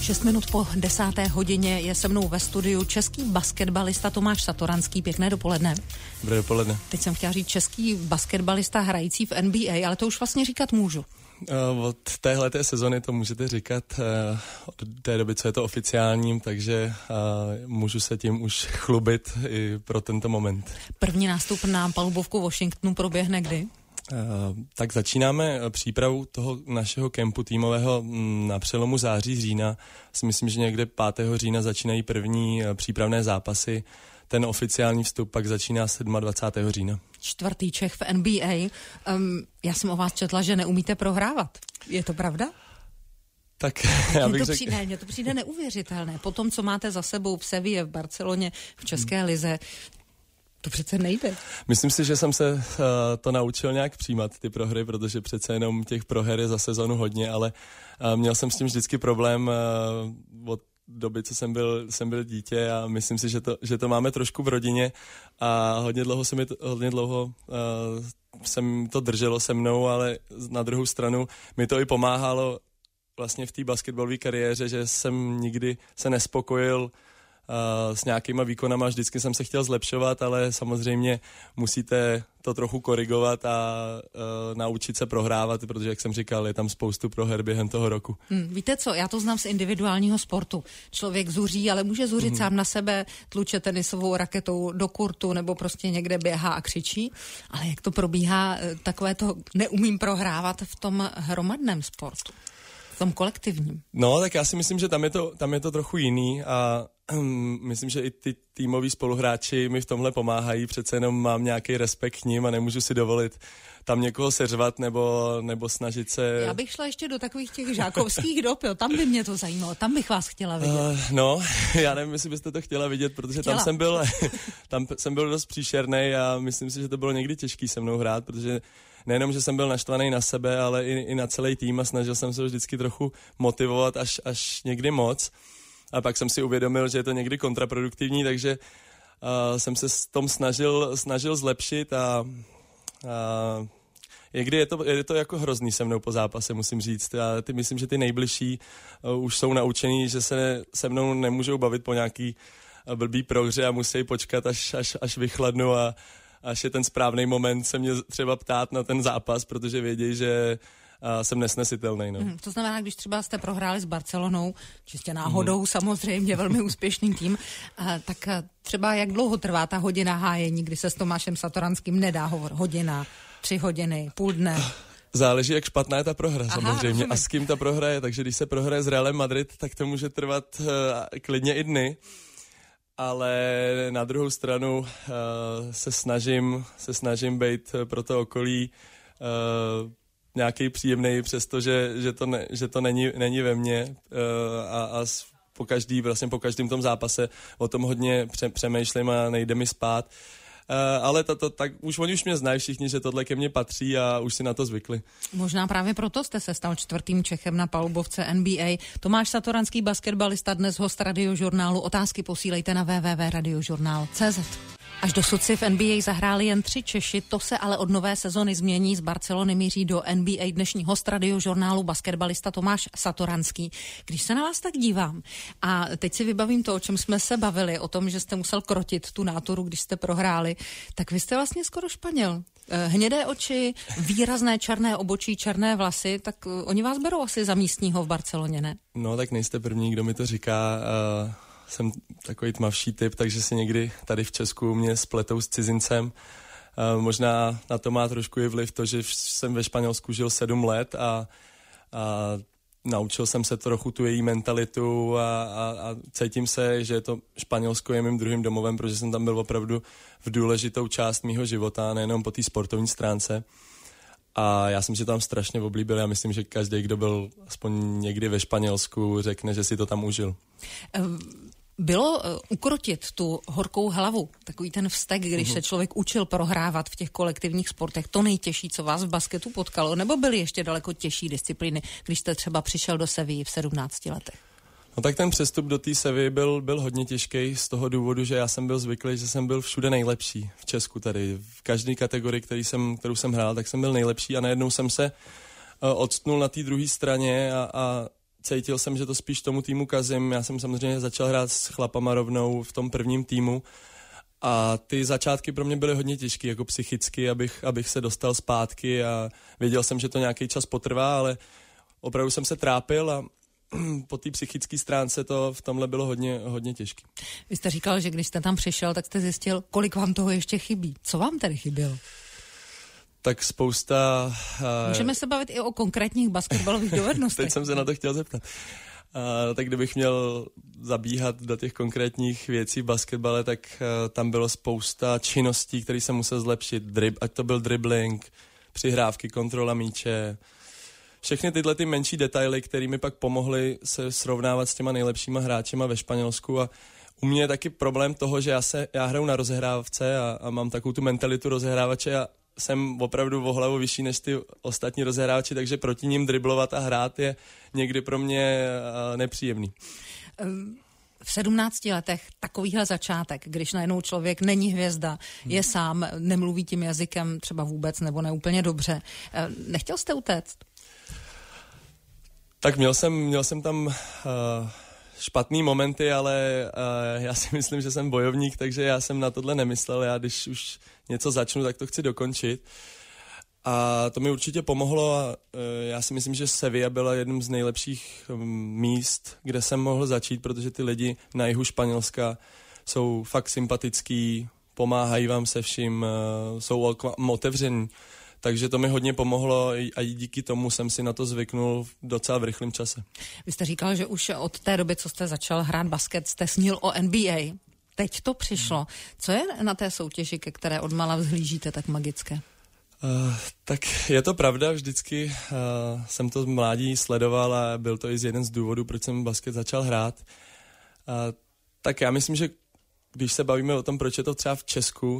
6 minut po 10. hodině je se mnou ve studiu český basketbalista Tomáš Satoranský. Pěkné dopoledne. Dobré dopoledne. Teď jsem chtěla říct český basketbalista hrající v NBA, ale to už vlastně říkat můžu. Od téhleté sezony to můžete říkat od té doby, co je to oficiálním, takže můžu se tím už chlubit i pro tento moment. První nástup na palubovku Washingtonu proběhne kdy? Tak začínáme přípravu toho našeho kempu týmového na přelomu září-října. Myslím, že někde 5. října začínají první přípravné zápasy. Ten oficiální vstup pak začíná 27. října. Čtvrtý Čech v NBA. Já jsem o vás četla, že neumíte prohrávat. Je to pravda? Tak já bych řekl... Mně to přijde neuvěřitelné. Po tom, co máte za sebou v Seville, v Barceloně, v České lize, to přece nejde. Myslím si, že jsem se to naučil nějak přijímat, ty prohry, protože přece jenom těch proher je za sezonu hodně, ale měl jsem s tím vždycky problém od doby, co jsem byl dítě a myslím si, že to máme trošku v rodině a hodně dlouho jsem to drželo se mnou, ale na druhou stranu mi to i pomáhalo vlastně v té basketbalové kariéře, že jsem nikdy se nespokojil s nějakýma výkonama, vždycky jsem se chtěl zlepšovat, ale samozřejmě musíte to trochu korigovat a naučit se prohrávat, protože, jak jsem říkal, je tam spoustu proher během toho roku. Víte co, já to znám z individuálního sportu. Člověk zuří, ale může zuřit sám na sebe, tluče tenisovou raketou do kurtu nebo prostě někde běhá a křičí, ale jak to probíhá, takové to neumím prohrávat v tom hromadném sportu, v tom kolektivním? No, tak já si myslím, že tam je to trochu jiný a myslím, že i ty týmoví spoluhráči mi v tomhle pomáhají, přece jenom mám nějaký respekt k ním a nemůžu si dovolit tam někoho seřvat nebo snažit se... Já bych šla ještě do takových těch žákovských dob, jo, tam by mě to zajímalo, tam bych vás chtěla vidět. No, já nevím, jestli byste to chtěla vidět, protože tam jsem byl dost příšernej a myslím si, že to bylo někdy těžký se mnou hrát, protože nejenom, že jsem byl naštvaný na sebe, ale i na celý tým a snažil jsem se vždycky trochu motivovat až někdy moc. A pak jsem si uvědomil, že je to někdy kontraproduktivní, takže jsem se s tom snažil zlepšit a někdy je to jako hrozný se mnou po zápase, musím říct. Myslím, že ty nejbližší už jsou naučení, že se mnou nemůžou bavit po nějaký blbý prohře a musí počkat, až vychladnu a až je ten správný moment se mě třeba ptát na ten zápas, protože vědí, že jsem nesnesitelný. No. To znamená, když třeba jste prohráli s Barcelonou, čistě náhodou samozřejmě, velmi úspěšný tým, tak třeba jak dlouho trvá ta hodina hájení, kdy se s Tomášem Satoranským nedá hovor? Hodina, 3 hodiny, půl dne? Záleží, jak špatná je ta prohra, samozřejmě. Rozumím. A s kým ta prohra je, takže když se prohraje s Realem Madrid, tak to může trvat klidně i dny. Ale na druhou stranu se snažím být pro to okolí nějaký příjemný, přestože že to není ve mně a po každém tom zápase o tom hodně přemýšlím a nejde mi spát. Ale tak oni už mě znají všichni, že tohle ke mně patří a už si na to zvykli. Možná právě proto jste se stal čtvrtým Čechem na palubovce NBA. Tomáš Satoranský, basketbalista, dnes host Radiožurnálu. Otázky posílejte na www.radiožurnal.cz. Až dosud si v NBA zahráli jen 3 Češi, to se ale od nové sezony změní. Z Barcelony míří do NBA dnešní host Radiožurnálu, basketbalista Tomáš Satoranský. Když se na vás tak dívám a teď si vybavím to, o čem jsme se bavili, o tom, že jste musel krotit tu nátoru, když jste prohráli, tak vy jste vlastně skoro Španěl. Hnědé oči, výrazné černé obočí, černé vlasy, tak oni vás berou asi za místního v Barceloně, ne? No tak nejste první, kdo mi to říká. Jsem takový tmavší typ, takže si někdy tady v Česku mě spletou s cizincem. Možná na to má trošku i vliv to, že jsem ve Španělsku žil 7 let a naučil jsem se trochu tu její mentalitu a cítím se, že to Španělsko je mým druhým domovem, protože jsem tam byl opravdu v důležitou část mýho života, nejenom po té sportovní stránce. A já jsem si tam strašně oblíbil. Já myslím, že každý, kdo byl aspoň někdy ve Španělsku, řekne, že si to tam užil. Bylo ukrotit tu horkou hlavu, takový ten vztek, když se člověk učil prohrávat v těch kolektivních sportech, to nejtěžší, co vás v basketu potkalo, nebo byly ještě daleko těžší disciplíny, když jste třeba přišel do Sevilly v 17 letech? No tak ten přestup do té Sevilly byl hodně těžký z toho důvodu, že já jsem byl zvyklý, že jsem byl všude nejlepší v Česku tady. V každé kategorii, kterou jsem hrál, tak jsem byl nejlepší a najednou jsem se odstnul na té druhé straně a cítil jsem, že to spíš tomu týmu kazím. Já jsem samozřejmě začal hrát s chlapama rovnou v tom prvním týmu a ty začátky pro mě byly hodně těžké, jako psychicky, abych se dostal zpátky a věděl jsem, že to nějaký čas potrvá, ale opravdu jsem se trápil a po té psychické stránce to v tomhle bylo hodně těžké. Vy jste říkal, že když jste tam přišel, tak jste zjistil, kolik vám toho ještě chybí. Co vám tedy chybělo? Tak spousta... Můžeme se bavit i o konkrétních basketbalových dovednostech. Teď jsem se na to chtěl zeptat. Tak kdybych měl zabíhat do těch konkrétních věcí v basketbale, tak tam bylo spousta činností, které jsem musel zlepšit. Ať to byl dribbling, přihrávky, kontrola míče, všechny tyhle ty menší detaily, které mi pak pomohly se srovnávat s těma nejlepšíma hráčema ve Španělsku. A u mě je taky problém toho, že já hraju na rozehrávce a mám takovou tu mentalitu rozehrávače a jsem opravdu o hlavu vyšší než ty ostatní rozehrávači, takže proti ním driblovat a hrát je někdy pro mě nepříjemný. V 17 letech takovýhle začátek, když najednou člověk není hvězda, je sám, nemluví tím jazykem třeba vůbec nebo neúplně dobře. Nechtěl jste utéct? Tak měl jsem tam špatný momenty, ale já si myslím, že jsem bojovník, takže já jsem na tohle nemyslel. Já když už něco začnu, tak to chci dokončit. A to mi určitě pomohlo a já si myslím, že Sevilla byla jedním z nejlepších míst, kde jsem mohl začít, protože ty lidi na jihu Španělska jsou fakt sympatický, pomáhají vám se vším, jsou otevření. Takže to mi hodně pomohlo a díky tomu jsem si na to zvyknul docela v rychlém čase. Vy jste říkal, že už od té doby, co jste začal hrát basket, jste snil o NBA. Teď to přišlo. Co je na té soutěži, ke které odmala vzhlížíte, tak magické? Tak je to pravda, vždycky jsem to z mládí sledoval a byl to i jeden z důvodů, proč jsem basket začal hrát. Tak já myslím, že když se bavíme o tom, proč je to třeba v Česku,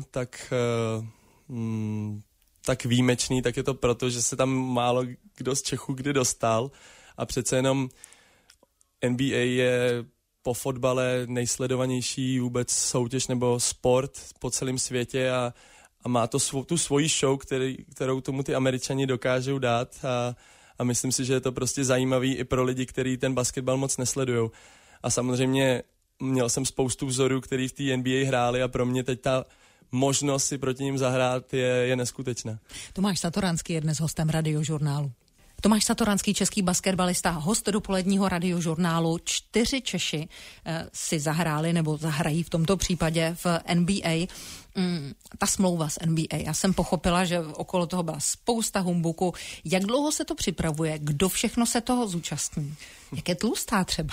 tak výjimečný, tak je to proto, že se tam málo kdo z Čechů kdy dostal a přece jenom NBA je po fotbale nejsledovanější vůbec soutěž nebo sport po celém světě a má to tu svoji show, kterou tomu ty Američani dokážou dát a myslím si, že je to prostě zajímavý i pro lidi, kteří ten basketbal moc nesledujou. A samozřejmě měl jsem spoustu vzorů, který v té NBA hráli a pro mě teď ta možnost si proti ním zahrát je neskutečná. Tomáš Satoranský je dnes hostem Radiožurnálu. Tomáš Satoranský, český basketbalista, host dopoledního Radiožurnálu. 4 Češi si zahráli nebo zahrají v tomto případě v NBA. Ta smlouva s NBA, já jsem pochopila, že okolo toho byla spousta humbuku. Jak dlouho se to připravuje? Kdo všechno se toho zúčastní? Jak je tlustá třeba?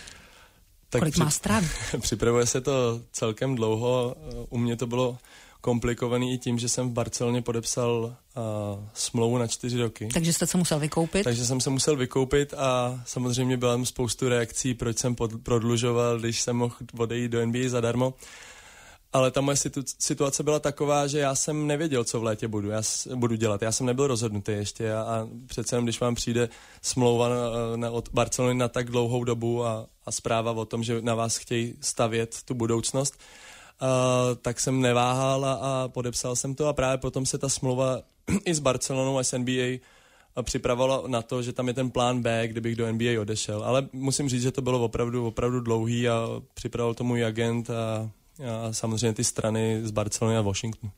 Tak kolik má stran? Připravuje se to celkem dlouho. U mě to bylo komplikovaný i tím, že jsem v Barceloně podepsal smlouvu na 4 roky. Takže jste se musel vykoupit? Takže jsem se musel vykoupit a samozřejmě byla tam spoustu reakcí, proč jsem prodlužoval, když jsem mohl odejít do NBA zadarmo. Ale ta moje situace byla taková, že já jsem nevěděl, co v létě budu dělat. Já jsem nebyl rozhodnutý ještě a přece jenom, když vám přijde smlouva od Barcelony na tak dlouhou dobu a zpráva o tom, že na vás chtějí stavět tu budoucnost, tak jsem neváhal a podepsal jsem to a právě potom se ta smlouva i s Barcelonou a s NBA připravovala na to, že tam je ten plán B, kdybych do NBA odešel. Ale musím říct, že to bylo opravdu dlouhý a připravoval to můj agent a samozřejmě ty strany z Barcelony a Washingtonu.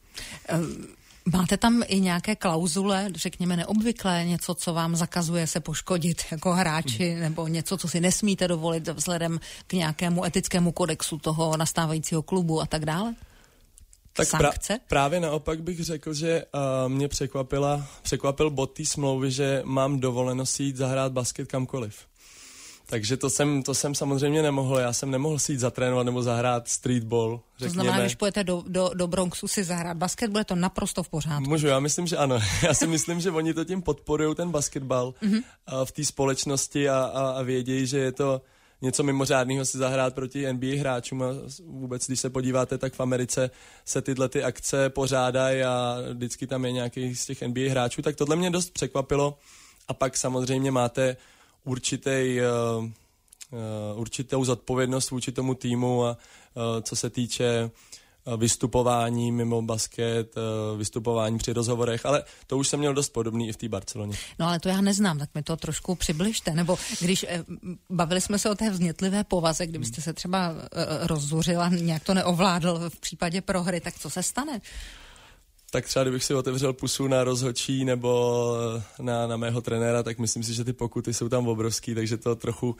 Máte tam i nějaké klauzule, řekněme neobvyklé, něco, co vám zakazuje se poškodit jako hráči, nebo něco, co si nesmíte dovolit vzhledem k nějakému etickému kodexu toho nastávajícího klubu a tak dále? Tak právě naopak bych řekl, že mě překvapil bod té smlouvy, že mám dovoleno si jít zahrát basket kamkoliv. Takže to jsem samozřejmě nemohl. Já jsem nemohl si jít zatrénovat nebo zahrát streetball, řekněme. To znamená, když půjdete do Bronxu si zahrát basket, bude to naprosto v pořádku. Můžu, já myslím, že ano. Já si myslím, že oni to tím podporují, ten basketbal v té společnosti a vědějí, že je to něco mimořádného si zahrát proti NBA hráčům a vůbec, když se podíváte, tak v Americe se tyhle ty akce pořádají a vždycky tam je nějaký z těch NBA hráčů, tak tohle mě dost překvapilo a pak samozřejmě máte určitou zodpovědnost vůči tomu týmu a co se týče vystupování mimo basket, vystupování při rozhovorech, ale to už jsem měl dost podobný i v té Barceloně. No ale to já neznám, tak mi to trošku přibližte, nebo když bavili jsme se o té vznětlivé povaze, kdybyste se třeba rozzuřil a nějak to neovládl v případě prohry, tak co se stane? Tak třeba kdybych si otevřel pusu na rozhodčí nebo na mého trenéra, tak myslím si, že ty pokuty jsou tam obrovský, takže to trochu...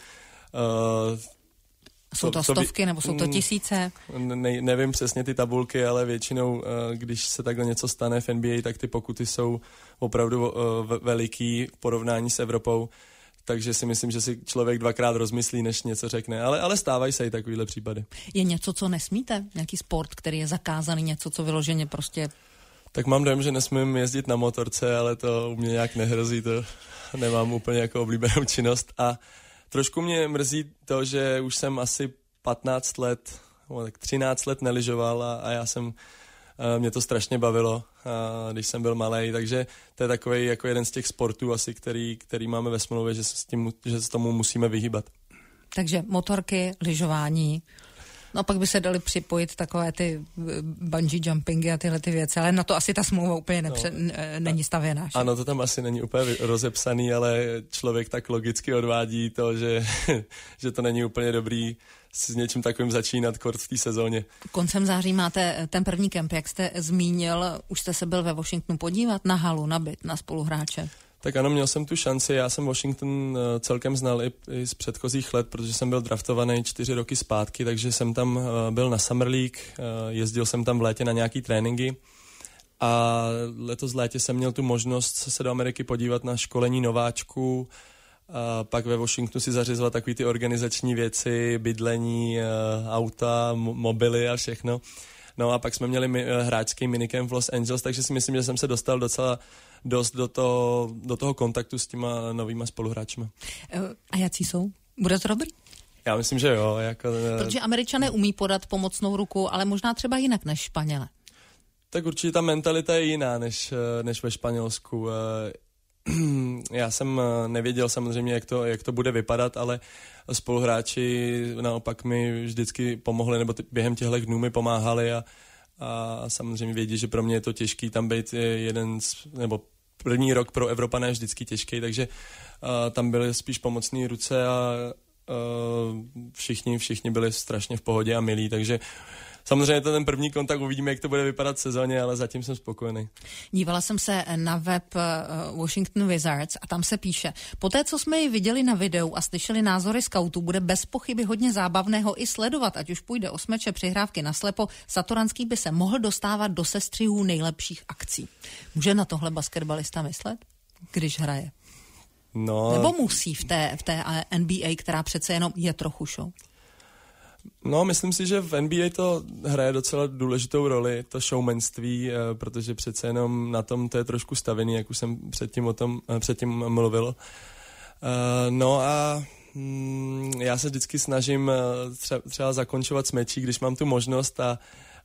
Jsou to stovky nebo jsou to tisíce? Nevím přesně ty tabulky, ale většinou, když se takhle něco stane v NBA, tak ty pokuty jsou opravdu veliký v porovnání s Evropou. Takže si myslím, že si člověk dvakrát rozmyslí, než něco řekne. Ale stávají se i takovýhle případy. Je něco, co nesmíte? Nějaký sport, který je zakázaný, něco, co vyloženě prostě... Tak mám dojem, že nesmím jezdit na motorce, ale to u mě nějak nehrozí, to nemám úplně jako oblíbenou činnost. A trošku mě mrzí to, že už jsem asi 15 let, tak 13 let nelyžoval a mě to strašně bavilo, když jsem byl malej, takže to je takový jako jeden z těch sportů asi, který máme ve smlouvě, že se tomu musíme vyhýbat. Takže motorky, lyžování. No pak by se dali připojit takové ty bungee jumpingy a tyhle ty věci, ale na to asi ta smlouva úplně není stavěná. Ano, to tam asi není úplně rozepsaný, ale člověk tak logicky odvádí to, že to není úplně dobrý s něčím takovým začínat kort v té sezóně. Koncem září máte ten první kemp, jak jste zmínil, už jste se byl ve Washingtonu podívat na halu, na byt, na spoluhráče. Tak ano, měl jsem tu šanci, já jsem Washington celkem znal i z předchozích let, protože jsem byl draftovaný 4 roky zpátky, takže jsem tam byl na Summer League, jezdil jsem tam v létě na nějaký tréninky a letos v létě jsem měl tu možnost se do Ameriky podívat na školení nováčků, a pak ve Washingtonu si zařizovat takový ty organizační věci, bydlení, auta, mobily a všechno. No a pak jsme měli hráčský minicamp v Los Angeles, takže si myslím, že jsem se dostal docela dost do toho kontaktu s těma novýma spoluhráčima. A jaký jsou? Bude to dobrý? Já myslím, že jo. Protože Američané umí podat pomocnou ruku, ale možná třeba jinak než Španěle. Tak určitě ta mentalita je jiná než ve Španělsku. Já jsem nevěděl samozřejmě, jak to bude vypadat, ale spoluhráči naopak mi vždycky pomohli, nebo během těchto dnů mi pomáhali a samozřejmě vědí, že pro mě je to těžký tam být nebo první rok pro Evropané je vždycky těžký, takže tam byly spíš pomocné ruce a všichni byli strašně v pohodě a milí, takže samozřejmě to ten první kontakt, uvidíme, jak to bude vypadat v sezóně, ale zatím jsem spokojený. Dívala jsem se na web Washington Wizards a tam se píše, poté, co jsme ji viděli na videu a slyšeli názory skautů, bude bez pochyby hodně zábavného i sledovat, ať už půjde o smeče, přihrávky naslepo, Satoranský by se mohl dostávat do sestřihů nejlepších akcí. Může na tohle basketbalista myslet, když hraje? No, nebo musí v té NBA, která přece jenom je trochu show? No, myslím si, že v NBA to hraje docela důležitou roli, to showmanství, protože přece jenom na tom to je trošku stavený, jak už jsem předtím mluvil. No a já se vždycky snažím třeba zakončovat s mečí, když mám tu možnost a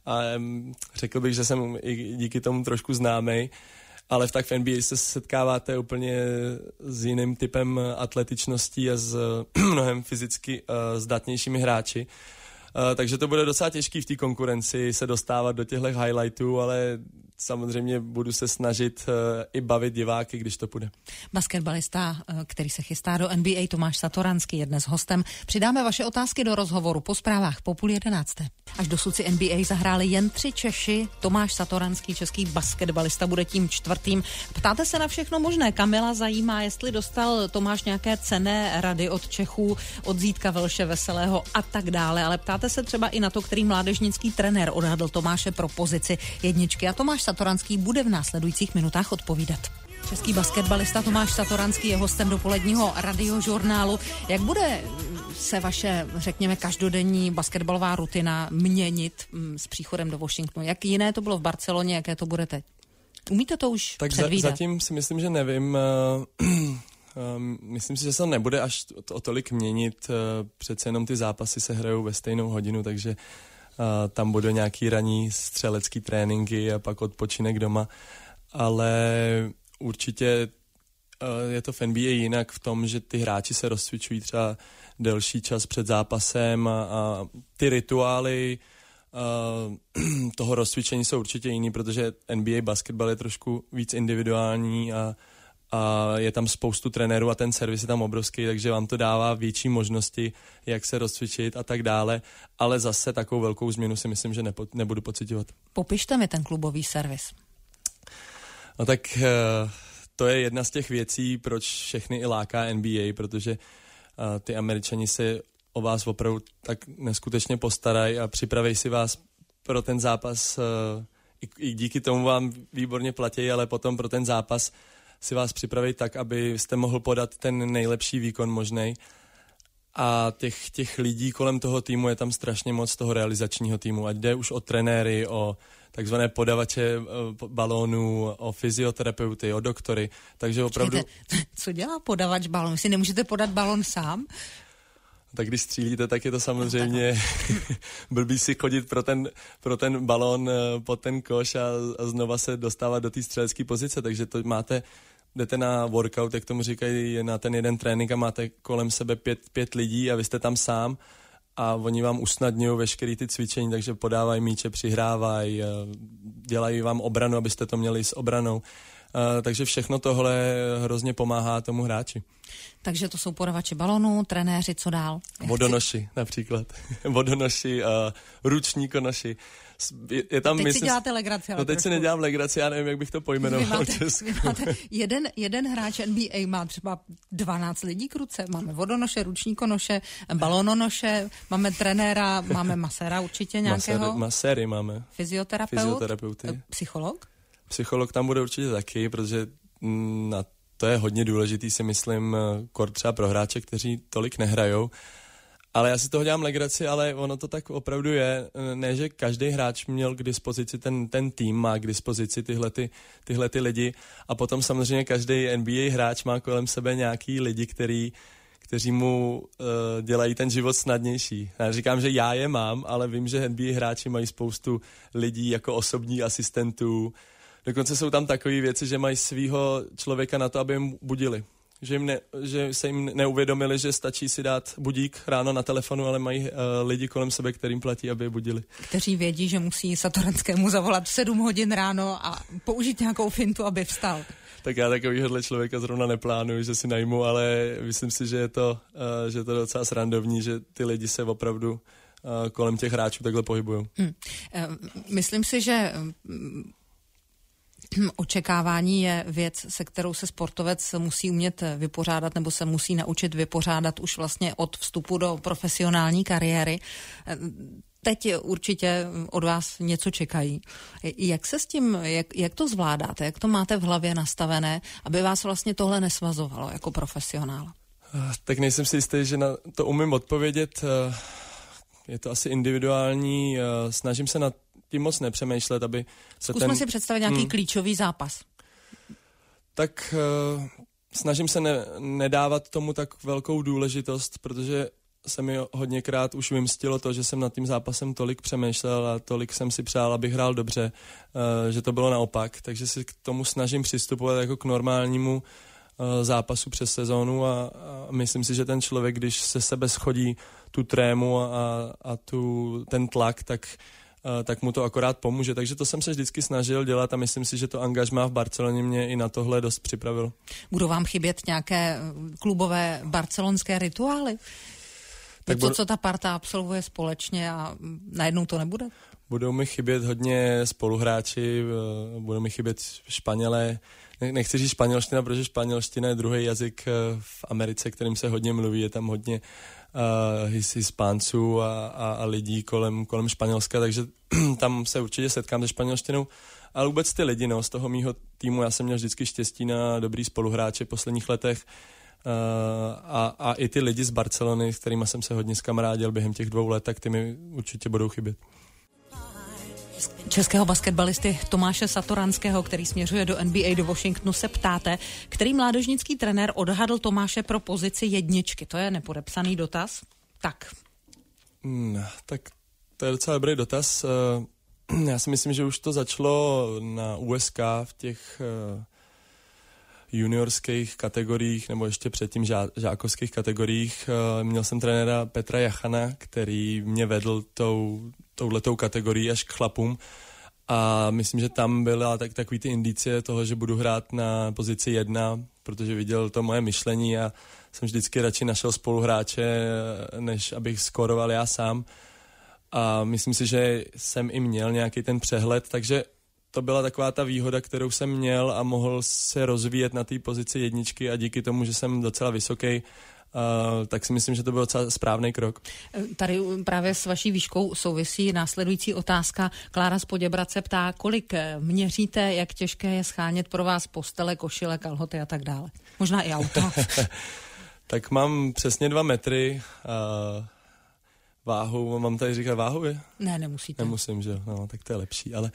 řekl bych, že jsem i díky tomu trošku známej, ale tak v NBA se setkáváte úplně s jiným typem atletičností a s mnohem fyzicky zdatnějšími hráči. Takže to bude docela těžký v té konkurenci se dostávat do těchto highlightů, ale samozřejmě budu se snažit i bavit diváky, když to půjde. Basketbalista, který se chystá do NBA, Tomáš Satoranský je dnes hostem. Přidáme vaše otázky do rozhovoru po zprávách po 10:30. Až dosud si NBA zahráli jen 3 Češi. Tomáš Satoranský, český basketbalista, bude tím 4. Ptáte se na všechno možné. Kamila zajímá, jestli dostal Tomáš nějaké cenné rady od Čechů, od Zítka Velše Veselého a tak dále, ale ptáte se třeba i na to, který mládežnický trenér odhadl Tomáše pro pozici jedničky a Tomáš Satoranský bude v následujících minutách odpovídat. Český basketbalista Tomáš Satoranský je hostem dopoledního radiožurnálu. Jak bude se vaše, řekněme, každodenní basketbalová rutina měnit s příchodem do Washingtonu? Jak jiné to bylo v Barceloně, jaké to bude teď? Umíte to už předvídat? Zatím si myslím, že nevím. Myslím si, že se to nebude až o tolik měnit. Přece jenom ty zápasy se hrajou ve stejnou hodinu, takže tam budou nějaký ranní střelecký tréninky a pak odpočinek doma. Ale určitě je to v NBA jinak v tom, že ty hráči se rozcvičují třeba delší čas před zápasem a ty rituály toho rozcvičení jsou určitě jiný, protože NBA basketbal je trošku víc individuální a je tam spoustu trenérů a ten servis je tam obrovský, takže vám to dává větší možnosti, jak se rozcvičit a tak dále, ale zase takovou velkou změnu si myslím, že nebudu pociťovat. Popište mi ten klubový servis. No tak to je jedna z těch věcí, proč všechny i láká NBA, protože ty Američani se o vás opravdu tak neskutečně postarají a připraví si vás pro ten zápas. I díky tomu vám výborně platí, ale potom pro ten zápas si vás připraví tak, abyste mohl podat ten nejlepší výkon možnej. A těch lidí kolem toho týmu je tam strašně moc, toho realizačního týmu. Ať jde už o trenéry, o takzvané podavače balónů, o fyzioterapeuty, o doktory. Takže opravdu... Co dělá podavač balónu? Si nemůžete podat balón sám? Tak když střílíte, tak je to samozřejmě blbý si chodit pro ten balón pod ten koš a znova se dostávat do té střelecké pozice, takže to jdete na workout, jak tomu říkají, na ten jeden trénink a máte kolem sebe pět lidí a vy jste tam sám a oni vám usnadňují veškerý ty cvičení, takže podávají míče, přihrávají, dělají vám obranu, abyste to měli s obranou. Takže všechno tohle hrozně pomáhá tomu hráči. Takže to jsou podavači balonů, trenéři, co dál? Vodonoši například. Vodonoši, ručníkonoši. Je tam, teď si děláte legraci. No teď si nedělám legraci, já nevím, jak bych to pojmenoval. Vy máte jeden hráč NBA má třeba 12 lidí k ruce. Máme vodonoše, ručníkonoše, balónonoše, máme trenéra, máme maséra určitě nějakého. Maséry máme. Fyzioterapeuty. Psycholog tam bude určitě taky, protože to je hodně důležitý, si myslím, kor třeba pro hráče, kteří tolik nehrajou. Ale já si toho dělám legraci, ale ono to tak opravdu je. Ne, že každý hráč měl k dispozici, ten tým má k dispozici tyhle lidi a potom samozřejmě každý NBA hráč má kolem sebe nějaký lidi, kteří mu dělají ten život snadnější. Já říkám, že já je mám, ale vím, že NBA hráči mají spoustu lidí jako osobní asistentů. Dokonce jsou tam takové věci, že mají svýho člověka na to, aby jim budili. Že se jim neuvědomili, že stačí si dát budík ráno na telefonu, ale mají lidi kolem sebe, kterým platí, aby je budili. Kteří vědí, že musí Satoranskému zavolat v 7 hodin ráno a použít nějakou fintu, aby vstal. Tak já takovýhle člověka zrovna neplánuju, že si najmu, ale myslím si, že je to docela srandovní, že ty lidi se opravdu kolem těch hráčů takhle pohybují. Myslím si, že očekávání je věc, se kterou se sportovec musí umět vypořádat nebo se musí naučit vypořádat už vlastně od vstupu do profesionální kariéry. Teď určitě od vás něco čekají. Jak se s tím, jak to zvládáte, jak to máte v hlavě nastavené, aby vás vlastně tohle nesvazovalo jako profesionál? Tak nejsem si jistý, že na to umím odpovědět. Je to asi individuální, snažím se na tím moc nepřemýšlet, aby se Zkusme si představit nějaký klíčový zápas. Tak snažím se nedávat tomu tak velkou důležitost, protože se mi hodněkrát už vymstilo to, že jsem nad tím zápasem tolik přemýšlel a tolik jsem si přál, abych hrál dobře, že to bylo naopak. Takže si k tomu snažím přistupovat jako k normálnímu zápasu přes sezónu a myslím si, že ten člověk, když se sebe schodí tu trému a ten tlak, tak mu to akorát pomůže. Takže to jsem se vždycky snažil dělat a myslím si, že to angažmá v Barceloně mě i na tohle dost připravilo. Budou vám chybět nějaké klubové barcelonské rituály? Tak co ta parta absolvuje společně a najednou to nebude? Budou mi chybět hodně spoluhráči, budou mi chybět Španělé. Nechci říct španělština, protože španělština je druhý jazyk v Americe, kterým se hodně mluví. Je tam hodně Hispánců a lidí kolem Španělska, takže tam se určitě setkám se španělštinou. Ale vůbec ty lidi, z toho mýho týmu, já jsem měl vždycky štěstí na dobrý spoluhráče v posledních letech a i ty lidi z Barcelony, s kterými jsem se hodně zkamarádil během těch 2 let, tak ty mi určitě budou chybět. Českého basketbalisty Tomáše Satoranského, který směřuje do NBA do Washingtonu, se ptáte, který mládežnický trenér odhadl Tomáše pro pozici jedničky. To je nepodepsaný dotaz. Tak. Tak to je docela dobrý dotaz. Já si myslím, že už to začalo na USK v juniorských kategoriích nebo ještě předtím žákovských kategoriích. Měl jsem trenéra Petra Jachana, který mě vedl touhletou kategorií až k chlapům a myslím, že tam byla takový ty indicie toho, že budu hrát na pozici 1, protože viděl to moje myšlení a jsem vždycky radši našel spoluhráče, než abych skóroval já sám. A myslím si, že jsem i měl nějaký ten přehled, takže to byla taková ta výhoda, kterou jsem měl a mohl se rozvíjet na té pozici 1 a díky tomu, že jsem docela vysoký, tak si myslím, že to byl docela správný krok. Tady právě s vaší výškou souvisí následující otázka. Klára z Poděbrad se ptá, kolik měříte, jak těžké je schánět pro vás postele, košile, kalhoty a tak dále. Možná i auta. Tak mám přesně 2 metry, váhu, mám tady říkat váhu, je? Ne, nemusíte. Nemusím, že jo, no, tak to je lepší, ale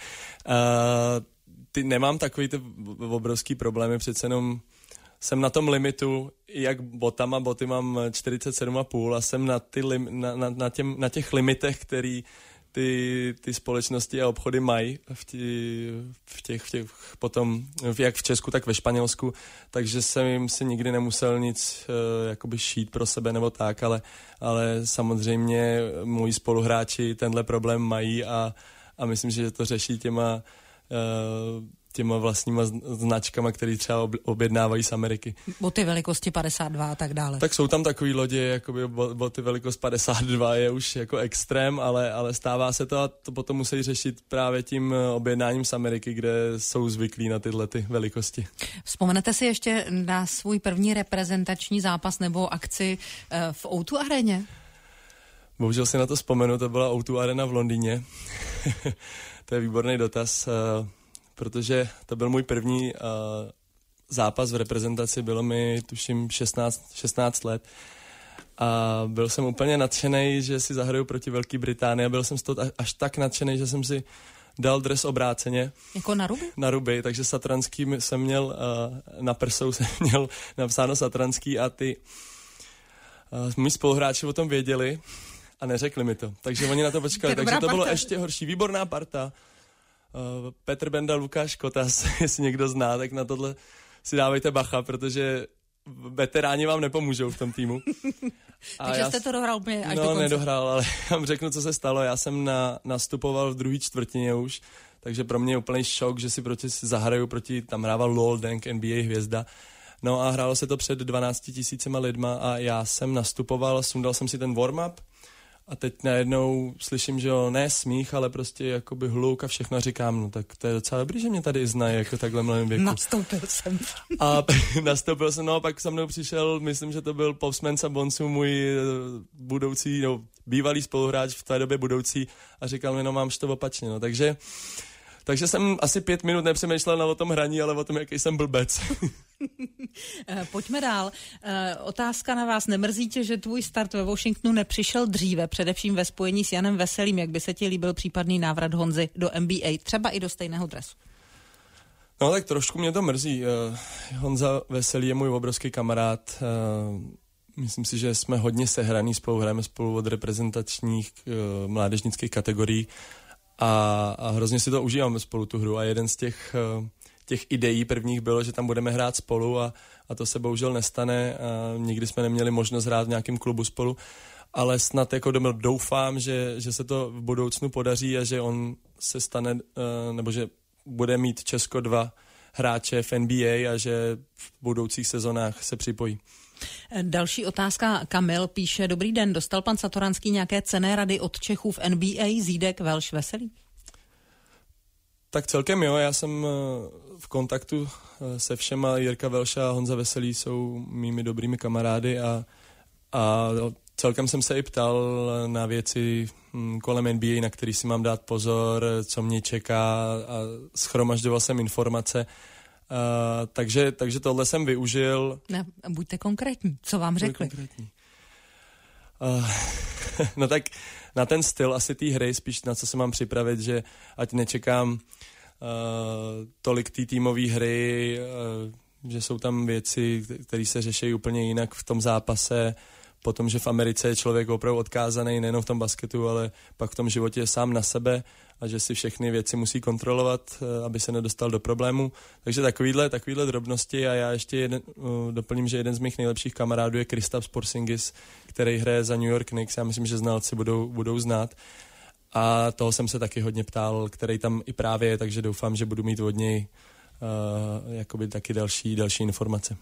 nemám takový ty obrovský problémy, přece jenom jsem na tom limitu, jak botama, boty mám 47,5 a jsem na těch limitech, který ty společnosti a obchody mají v těch potom, jak v Česku, tak ve Španělsku, takže jsem si nikdy nemusel nic jakoby šít pro sebe nebo tak, ale samozřejmě moji spoluhráči tenhle problém mají a myslím, že to řeší těma vlastníma značkama, který třeba objednávají z Ameriky. Boty velikosti 52 a tak dále. Tak jsou tam takový lodě, jakoby boty velikost 52 je už jako extrém, ale stává se to a to potom musí řešit právě tím objednáním z Ameriky, kde jsou zvyklí na tyhle ty velikosti. Vzpomenete si ještě na svůj první reprezentační zápas nebo akci v O2 aréně? Bohužel si na to vzpomenu, to byla O2 arena v Londýně. To je výborný dotaz, protože to byl můj první zápas v reprezentaci, bylo mi tuším 16 let a byl jsem úplně nadšenej, že si zahraju proti Velké Británii a byl jsem z toho až tak nadšenej, že jsem si dal dres obráceně. Jako na ruby? Na ruby, takže Satranský jsem měl, na prsou jsem měl napsáno Satranský a moji spoluhráči o tom věděli a neřekli mi to, takže oni na to počkali, takže to bylo ještě horší, výborná parta. Petr Benda, Lukáš Kotas, jestli někdo zná, tak na tohle si dávejte bacha, protože veteráni vám nepomůžou v tom týmu. Takže jste to dohrál úplně až do konce? No, nedohrál, ale já vám řeknu, co se stalo. Já jsem nastupoval v druhé čtvrtině už, takže pro mě je úplný šok, že si zahraju proti, tam hrával Lol Deng, NBA hvězda. No a hrálo se to před 12 000 lidma a já jsem nastupoval, sundal jsem si ten warm-up, a teď najednou slyším, že jo, ne smích, ale prostě jakoby hluk a všechno, říkám, no tak to je docela dobrý, že mě tady znají jako takhle mladém věku. Nastoupil jsem. A nastoupil jsem, no a pak za mnou přišel, myslím, že to byl Postman Sabonsu, můj budoucí, no, bývalý spoluhráč v té době budoucí a říkal mi, no mám to opačně, no, takže jsem asi 5 minut nepřemýšlel o tom hraní, ale o tom, jaký jsem blbec. Pojďme dál. Otázka na vás. Nemrzí tě, že tvůj start ve Washingtonu nepřišel dříve, především ve spojení s Janem Veselým? Jak by se ti líbil případný návrat Honzy do NBA, třeba i do stejného dresu? No tak trošku mě to mrzí. Honza Veselý je můj obrovský kamarád. Myslím si, že jsme hodně sehraný spolu, hrajeme spolu od reprezentačních mládežnických kategorií a hrozně si to užíváme spolu tu hru a jeden z těch ideí prvních bylo, že tam budeme hrát spolu a to se bohužel nestane. Nikdy jsme neměli možnost hrát v nějakém klubu spolu, ale snad jako doufám, že se to v budoucnu podaří a že on se stane, nebo že bude mít Česko 2 hráče v NBA a že v budoucích sezonách se připojí. Další otázka. Kamil píše, dobrý den, dostal pan Satoranský nějaké cenné rady od Čechů v NBA, Zídek, Velš, Veselý? Tak celkem jo, já jsem v kontaktu se všema, Jirka Velša a Honza Veselý jsou mými dobrými kamarády a celkem jsem se i ptal na věci kolem NBA, na který si mám dát pozor, co mě čeká a shromažďoval jsem informace. Takže tohle jsem využil. Ne, buďte konkrétní, co vám řekli? No tak na ten styl asi té hry, spíš na co se mám připravit, že ať nečekám tolik té týmové hry, že jsou tam věci, které se řeší úplně jinak v tom zápase, potom, že v Americe je člověk opravdu odkázaný nejenom v tom basketu, ale pak v tom životě je sám na sebe a že si všechny věci musí kontrolovat, aby se nedostal do problému. Takže takovýhle drobnosti a já ještě doplním, že jeden z mých nejlepších kamarádů je Kristaps Porzingis, který hraje za New York Knicks. Já myslím, že znalci budou znát. A toho jsem se taky hodně ptal, který tam i právě je, takže doufám, že budu mít od něj jakoby taky další informace.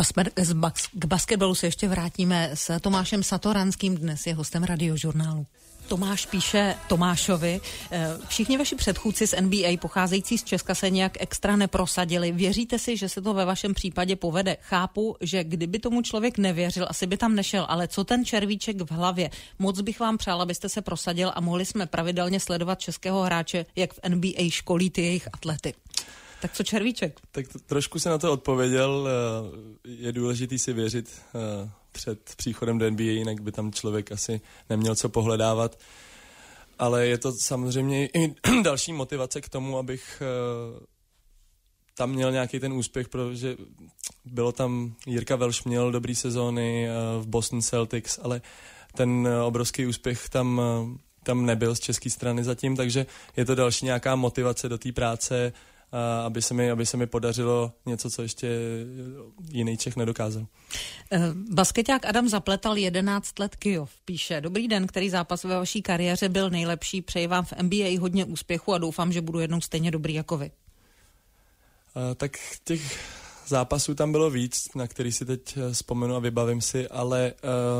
K basketbalu se ještě vrátíme s Tomášem Satoranským, dnes je hostem Radiožurnálu. Tomáš píše Tomášovi: všichni vaši předchůdci z NBA pocházející z Česka se nějak extra neprosadili. Věříte si, že se to ve vašem případě povede? Chápu, že kdyby tomu člověk nevěřil, asi by tam nešel, ale co ten červíček v hlavě? Moc bych vám přál, abyste se prosadil a mohli jsme pravidelně sledovat českého hráče, jak v NBA školí ty jejich atlety. Tak co červíček? Tak trošku se na to odpověděl. Je důležitý si věřit před příchodem do NBA, jinak by tam člověk asi neměl co pohledávat. Ale je to samozřejmě i další motivace k tomu, abych tam měl nějaký ten úspěch, protože bylo tam, Jirka Welš měl dobrý sezóny v Boston Celtics, ale ten obrovský úspěch tam nebyl z české strany zatím, takže je to další nějaká motivace do té práce, aby se mi podařilo něco, co ještě jiný Čech nedokázal. Baskeťák Adam Zapletal 11 let Kyjov píše: dobrý den, který zápas ve vaší kariéře byl nejlepší, přeji vám v NBA hodně úspěchu a doufám, že budu jednou stejně dobrý jako vy. Tak těch zápasů tam bylo víc, na který si teď vzpomenu a vybavím si, ale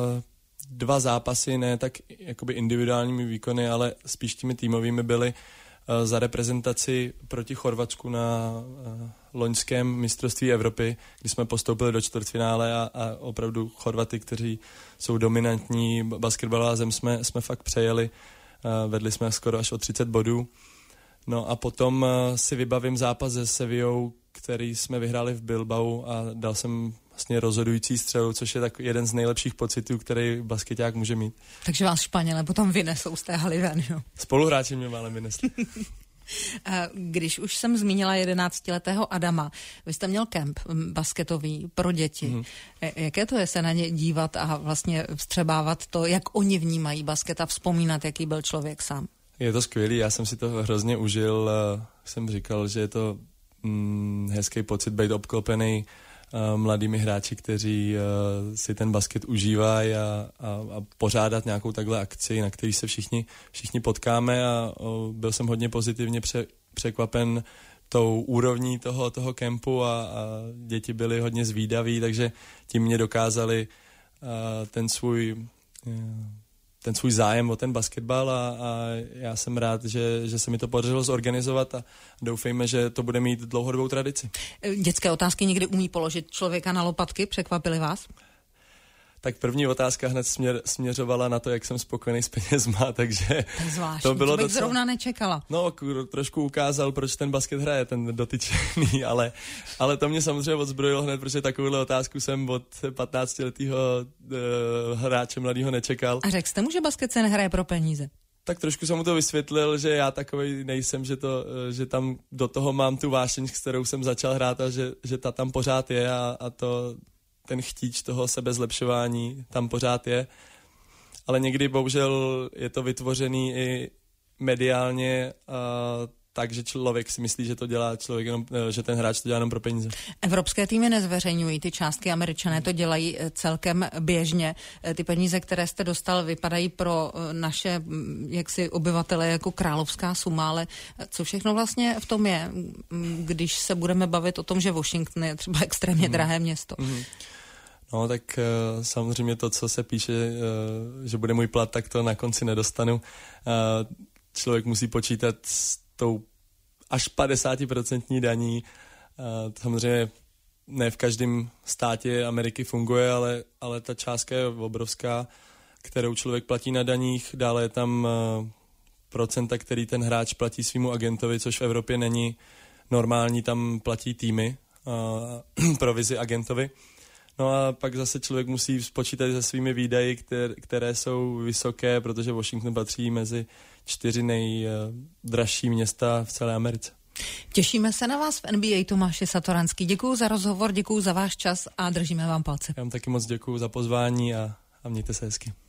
2 zápasy, ne tak jakoby individuálními výkony, ale spíš těmi týmovými byly za reprezentaci proti Chorvatsku na loňském mistrovství Evropy, kdy jsme postoupili do čtvrtfinále a opravdu Chorvaty, kteří jsou dominantní basketbalová zem, jsme fakt přejeli. Vedli jsme skoro až o 30 bodů. No a potom si vybavím zápas se Sevillou, který jsme vyhráli v Bilbao a dal jsem vlastně rozhodující střelu, což je tak jeden z nejlepších pocitů, který baskeťák může mít. Takže vás Španělé potom vynesou z té haly ven, jo? Spoluhráči mě málem vynesli. Když už jsem zmínila 11letého Adama, vy jste měl kemp basketový pro děti. Mm. Jaké to je se na ně dívat a vlastně vstřebávat to, jak oni vnímají basket a vzpomínat, jaký byl člověk sám? Je to skvělý, já jsem si to hrozně užil. Jsem říkal, že je to hezký pocit být obklopený mladými hráči, kteří si ten basket užívají a pořádat nějakou takhle akci, na který se všichni potkáme a byl jsem hodně pozitivně překvapen tou úrovní toho kempu a děti byly hodně zvídaví, takže tím mě dokázali ten svůj zájem o ten basketbal a já jsem rád, že se mi to podařilo zorganizovat a doufejme, že to bude mít dlouhodobou tradici. Dětské otázky někdy umí položit člověka na lopatky? Překvapily vás? Tak první otázka hned směřovala na to, jak jsem spokojený s penězma, takže to bylo docela... zrovna nečekala. No, trošku ukázal, proč ten basket hraje, ten dotyčený, ale to mě samozřejmě odzbrojilo hned, protože takovouhle otázku jsem od 15letého hráče mladého nečekal. A řekl jste mu, že basket se nehraje pro peníze? Tak trošku jsem mu to vysvětlil, že já takovej nejsem, že tam do toho mám tu vášeň, s kterou jsem začal hrát a že ta tam pořád je a to... ten chtíč toho sebezlepšování tam pořád je, ale někdy bohužel je to vytvořený i mediálně tak, že člověk si myslí, že to dělá člověk jenom, že ten hráč to dělá jenom pro peníze. Evropské týmy nezveřejňují ty částky, Američané to dělají celkem běžně. Ty peníze, které jste dostal, vypadají pro naše jaksi obyvatele jako královská suma, ale co všechno vlastně v tom je, když se budeme bavit o tom, že Washington je třeba extrémně drahé město? No tak samozřejmě to, co se píše, že bude můj plat, tak to na konci nedostanu. Člověk musí počítat s tou až 50% daní. Samozřejmě ne v každém státě Ameriky funguje, ale ta částka je obrovská, kterou člověk platí na daních. Dále je tam procenta, který ten hráč platí svýmu agentovi, což v Evropě není normální, tam platí týmy provizi agentovi. No a pak zase člověk musí spočítat se svými výdaji, které jsou vysoké, protože Washington patří mezi 4 nejdražší města v celé Americe. Těšíme se na vás v NBA, Tomáši Satoranský. Děkuju za rozhovor, děkuju za váš čas a držíme vám palce. Já vám taky moc děkuju za pozvání a a mějte se hezky.